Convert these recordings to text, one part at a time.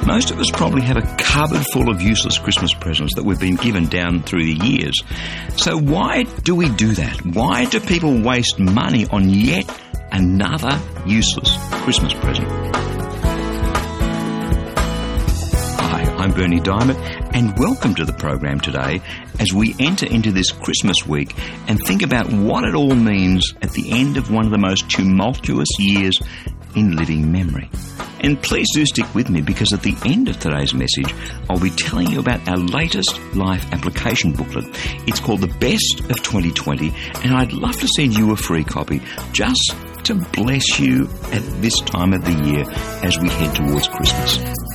Most of us probably have a cupboard full of useless Christmas presents that we've been given down through the years. So why do we do that? Why do people waste money on yet another useless Christmas present? Hi, I'm Bernie Diamond, and welcome to the program today as we enter into this Christmas week and think about what it all means at the end of one of the most tumultuous years in living memory. And please do stick with me, because at the end of today's message, I'll be telling you about our latest life application booklet. It's called The Best of 2020, and I'd love to send you a free copy just to bless you at this time of the year as we head towards Christmas.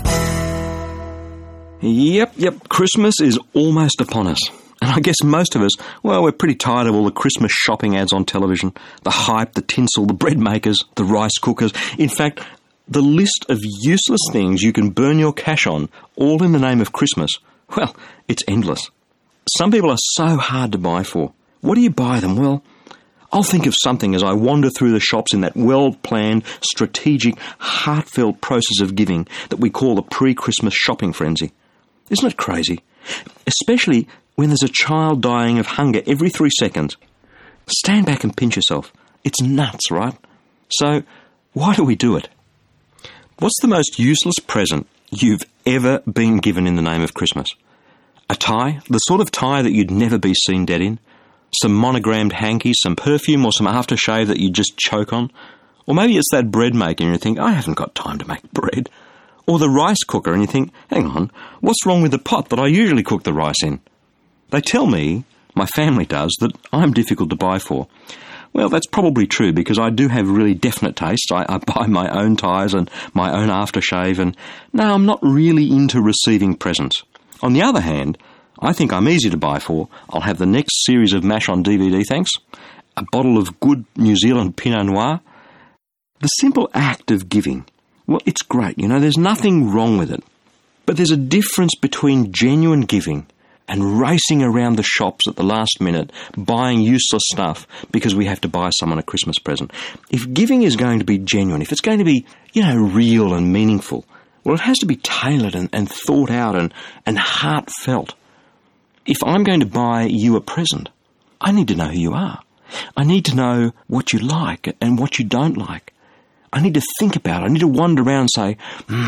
Yep, Christmas is almost upon us. And I guess most of us, well, we're pretty tired of all the Christmas shopping ads on television, the hype, the tinsel, the bread makers, the rice cookers. In fact, the list of useless things you can burn your cash on, all in the name of Christmas, well, it's endless. Some people are so hard to buy for. What do you buy them? Well, I'll think of something as I wander through the shops in that well-planned, strategic, heartfelt process of giving that we call the pre-Christmas shopping frenzy. Isn't it crazy? Especially when there's a child dying of hunger every 3 seconds. Stand back and pinch yourself. It's nuts, right? So, why do we do it? What's the most useless present you've ever been given in the name of Christmas? A tie? The sort of tie that you'd never be seen dead in? Some monogrammed hanky, some perfume or some aftershave that you just choke on? Or maybe it's that bread maker and you think, I haven't got time to make bread. Or the rice cooker and you think, hang on, what's wrong with the pot that I usually cook the rice in? They tell me, my family does, that I'm difficult to buy for. Well, that's probably true, because I do have really definite tastes. I buy my own ties and my own aftershave, and no, I'm not really into receiving presents. On the other hand, I think I'm easy to buy for. I'll have the next series of MASH on DVD, thanks. A bottle of good New Zealand Pinot Noir. The simple act of giving, well, it's great, there's nothing wrong with it. But there's a difference between genuine giving and racing around the shops at the last minute, buying useless stuff because we have to buy someone a Christmas present. If giving is going to be genuine, if it's going to be, real and meaningful, well, it has to be tailored and thought out and heartfelt. If I'm going to buy you a present, I need to know who you are. I need to know what you like and what you don't like. I need to think about it. I need to wander around and say,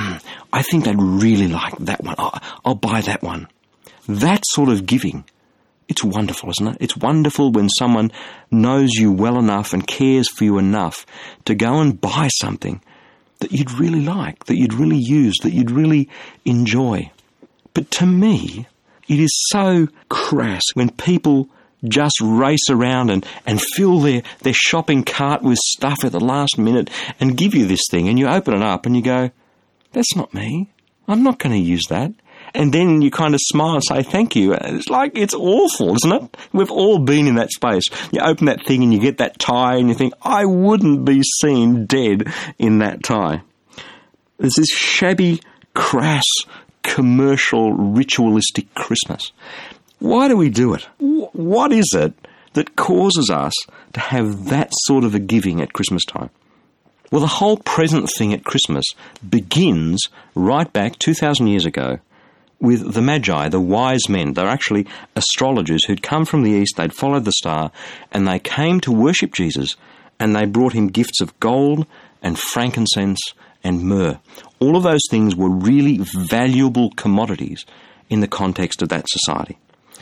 I think they'd really like that one. I'll buy that one. That sort of giving, it's wonderful, isn't it? It's wonderful when someone knows you well enough and cares for you enough to go and buy something that you'd really like, that you'd really use, that you'd really enjoy. But to me, it is so crass when people just race around and fill their shopping cart with stuff at the last minute and give you this thing, and you open it up and you go, that's not me. I'm not going to use that. And then you kind of smile and say, thank you. It's awful, isn't it? We've all been in that space. You open that thing and you get that tie and you think, I wouldn't be seen dead in that tie. There's this shabby, crass, commercial, ritualistic Christmas. Why do we do it? What is it that causes us to have that sort of a giving at Christmas time? Well, the whole present thing at Christmas begins right back 2,000 years ago with the Magi, the wise men. They're actually astrologers who'd come from the east, they'd followed the star, and they came to worship Jesus, and they brought him gifts of gold and frankincense and myrrh. All of those things were really valuable commodities in the context of that society.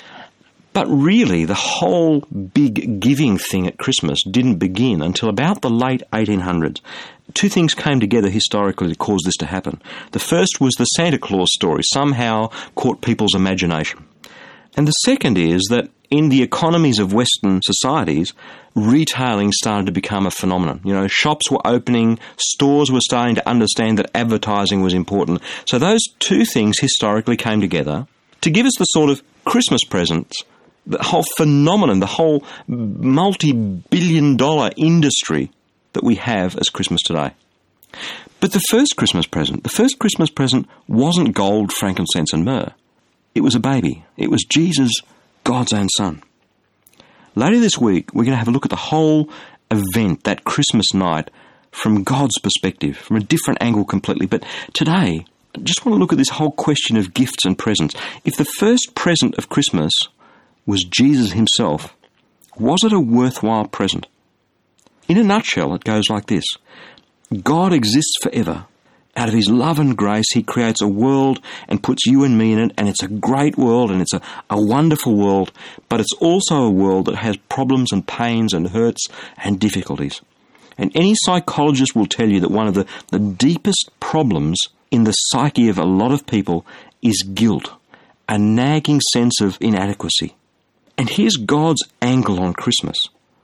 But really, the whole big giving thing at Christmas didn't begin until about the late 1800s. Two things came together historically to cause this to happen. The first was the Santa Claus story somehow caught people's imagination. And the second is that in the economies of Western societies, retailing started to become a phenomenon. Shops were opening, stores were starting to understand that advertising was important. So those two things historically came together to give us the sort of Christmas presents, the whole phenomenon, the whole multi-billion-dollar industry that we have as Christmas today. But the first Christmas present wasn't gold, frankincense and myrrh. It was a baby. It was Jesus, God's own son. Later this week, we're going to have a look at the whole event, that Christmas night, from God's perspective, from a different angle completely. But today, I just want to look at this whole question of gifts and presents. If the first present of Christmas was Jesus himself, was it a worthwhile present? In a nutshell, it goes like this. God exists forever. Out of his love and grace, he creates a world and puts you and me in it, and it's a great world and it's a wonderful world, but it's also a world that has problems and pains and hurts and difficulties. And any psychologist will tell you that one of the deepest problems in the psyche of a lot of people is guilt, a nagging sense of inadequacy. And here's God's angle on Christmas.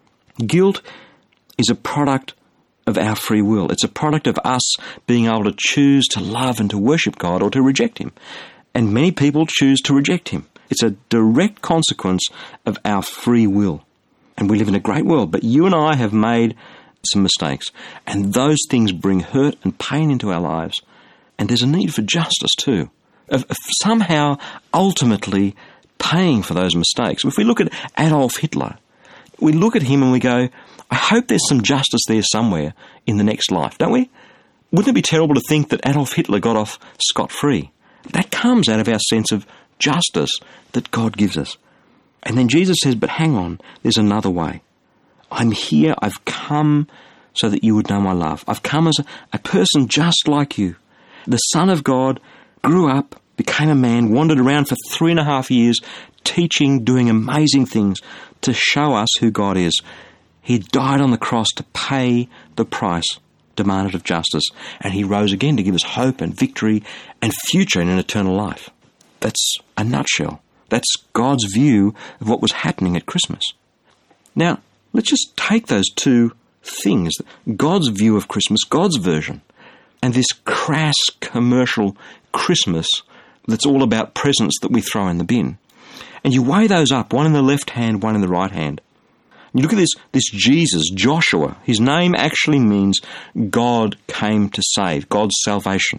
Guilt is a product of our free will. It's a product of us being able to choose to love and to worship God or to reject him. And many people choose to reject him. It's a direct consequence of our free will. And we live in a great world, but you and I have made some mistakes. And those things bring hurt and pain into our lives. And there's a need for justice too, of somehow ultimately paying for those mistakes. If we look at Adolf Hitler, we look at him and we go, I hope there's some justice there somewhere in the next life, don't we? Wouldn't it be terrible to think that Adolf Hitler got off scot-free? That comes out of our sense of justice that God gives us. And then Jesus says, but hang on, there's another way. I'm here, I've come so that you would know my love. I've come as a person just like you. The Son of God grew up, became a man, wandered around for 3.5 years, teaching, doing amazing things to show us who God is. He died on the cross to pay the price demanded of justice, and he rose again to give us hope and victory and future in an eternal life. That's a nutshell. That's God's view of what was happening at Christmas. Now, let's just take those two things, God's view of Christmas, God's version, and this crass commercial Christmas that's all about presents that we throw in the bin. And you weigh those up, one in the left hand, one in the right hand. You look at this Jesus, Joshua. His name actually means God came to save, God's salvation.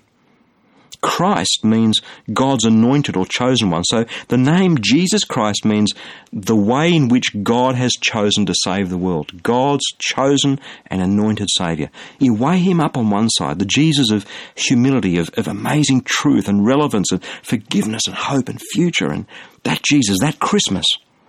Christ means God's anointed or chosen one. So the name Jesus Christ means the way in which God has chosen to save the world. God's chosen and anointed Saviour. You weigh him up on one side, the Jesus of humility, of amazing truth and relevance and forgiveness and hope and future, and that Jesus, that Christmas.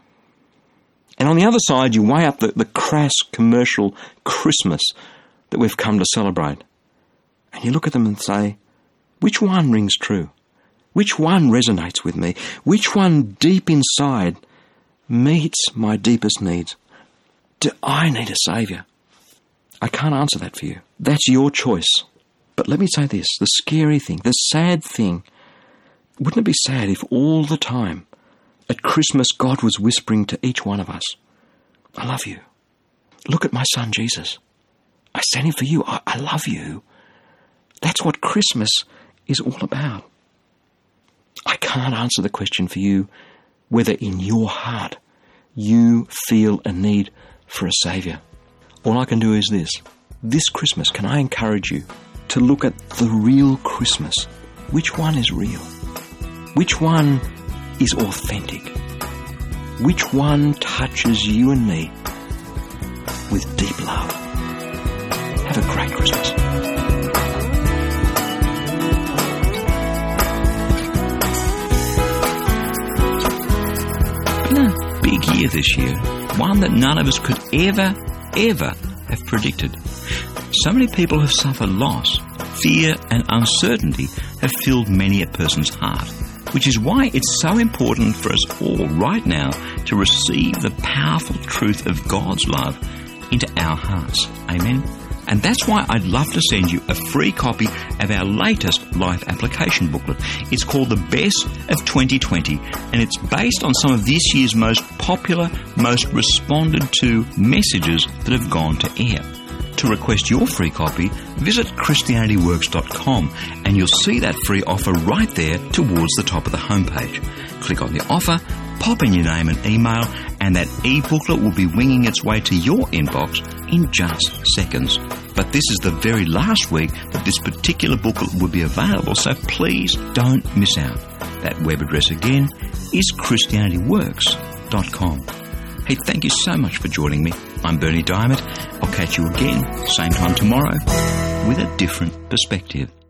And on the other side, you weigh up the crass commercial Christmas that we've come to celebrate. And you look at them and say, which one rings true? Which one resonates with me? Which one deep inside meets my deepest needs? Do I need a saviour? I can't answer that for you. That's your choice. But let me say this, the scary thing, the sad thing, wouldn't it be sad if all the time at Christmas God was whispering to each one of us, I love you. Look at my son Jesus. I sent him for you. I love you. That's what Christmas is all about. I can't answer the question for you whether in your heart you feel a need for a saviour. All I can do is this. This Christmas, can I encourage you to look at the real Christmas? Which one is real? Which one is authentic? Which one touches you and me with deep love? Have a great Christmas. Big year this year, one that none of us could ever have predicted. So many people have suffered loss. Fear and uncertainty have filled many a person's heart, which is why it's so important for us all right now to receive the powerful truth of God's love into our hearts. Amen? And that's why I'd love to send you a free copy of our latest life application booklet. It's called The Best of 2020, and it's based on some of this year's most popular, most responded to messages that have gone to air. To request your free copy, visit ChristianityWorks.com and you'll see that free offer right there towards the top of the homepage. Click on the offer, pop in your name and email, and that e-booklet will be winging its way to your inbox in just seconds. But this is the very last week that this particular booklet will be available, so please don't miss out. That web address again is ChristianityWorks.com. Hey, thank you so much for joining me. I'm Berni Dymet. I'll catch you again, same time tomorrow, with a different perspective.